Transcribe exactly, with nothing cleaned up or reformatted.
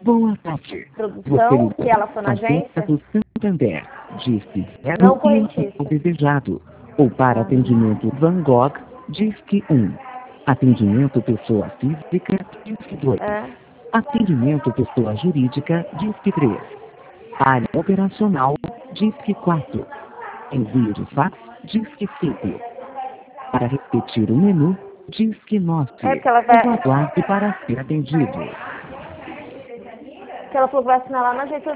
Boa tarde. Produção, que ela foi na agência? do Santander. Disque Não zero correntista. o desejado. Ou para Ah. atendimento Van Gogh, Disque um. Atendimento pessoa física, Disque dois. É. Atendimento pessoa jurídica, Disque três. Área operacional, Disque quatro. Envio de fax, Disque cinco. Para repetir o menu, Disque nove. É porque ela vai... Aguarde para ser atendido. Que ela falou que vai assinar lá na agência.